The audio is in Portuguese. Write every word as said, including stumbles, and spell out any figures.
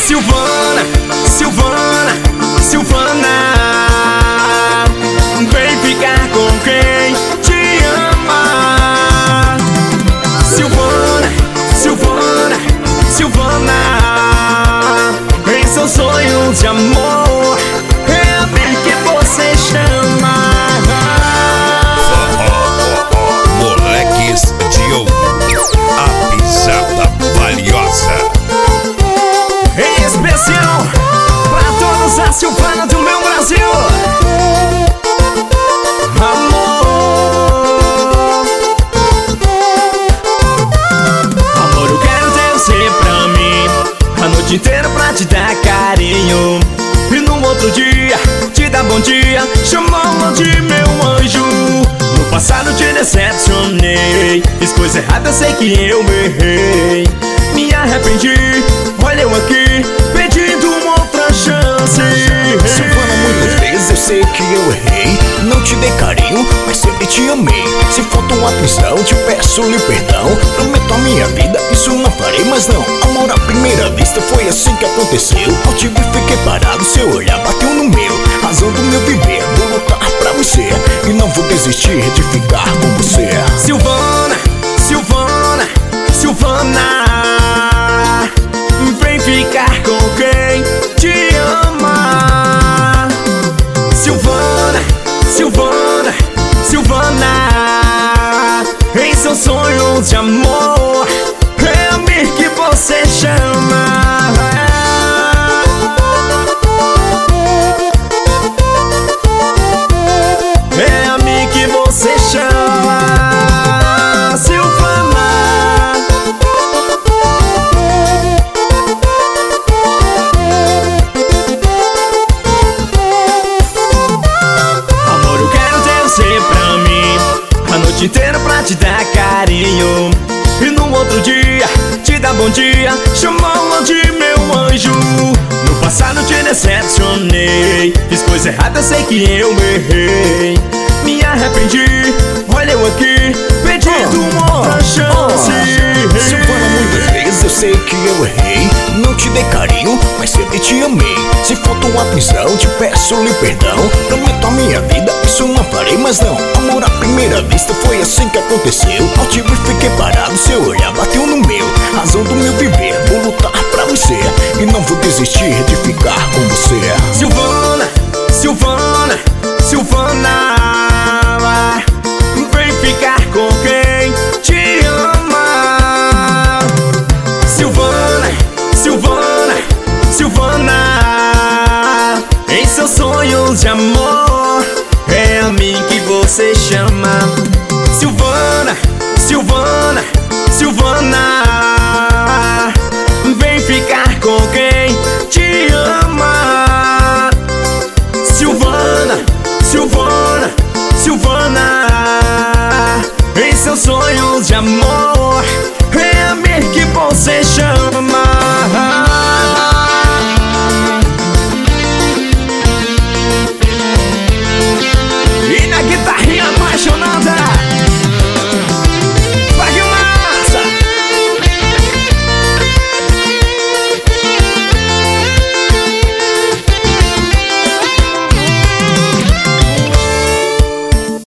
Silvana, Silvana, Silvana, vem ficar com quem te ama. Silvana, Silvana, Silvana, em seus sonhos de amor é a mim que você chama. Moleques de ouro, a pisada valiosa. Em especial pra todos a Silvana do meu Brasil. Amor, amor, eu quero ter você pra mim a noite inteira pra te dar carinho, e no outro dia te dar bom dia, chamá-lo de meu anjo. No passado te decepcionei, fiz coisa errada, sei que eu errei. Me arrependi, olha eu aqui, pedindo uma outra chance. Silvana, muitas vezes eu sei que eu errei, não te dei carinho, mas sempre te amei. Se faltou atenção, te peço-lhe perdão. Prometo a minha vida, isso não farei mais não. Amor à primeira vista, foi assim que aconteceu. Ao te vi, fiquei parado, seu olhar bateu no meu. Razão do meu viver, vou lutar pra você, e não vou desistir de ficar com você. Silvana, Silvana, Silvana, vem ficar com quem te ama. Silvana, Silvana, Silvana, em seus sonhos de amor é a mim que você chama. É a mim que você chama, Silvana. Amor, eu quero ter você pra mim a noite inteira pra te dar carinho, e no outro dia te dar bom dia, chamá-lo de meu anjo. No passado te decepcionei, fiz coisa errada, sei que eu errei. Me arrependi, olha eu aqui, pedindo uma outra chance. Silvana, muitas vezes eu sei que eu errei, não te dei carinho, mas sempre te amei. Se faltou atenção, te peço-lhe perdão. Prometo a minha vida, isso não farei mais não. Amor à primeira vista, foi assim que aconteceu. Ao te ver, fiquei parado, seu olhar bateu no meu. Razão do meu viver, vou lutar pra você, e não vou desistir de ficar com você. Silvana, Silvana, Silvana, vem ficar com quem te ama. Silvana, Silvana, Silvana, em seus sonhos de amor é a mim que você chama. Silvana, Silvana, Silvana, vem ficar com quem te ama. Silvana, Silvana, Silvana, em seus sonhos de amor é a mim que você chama.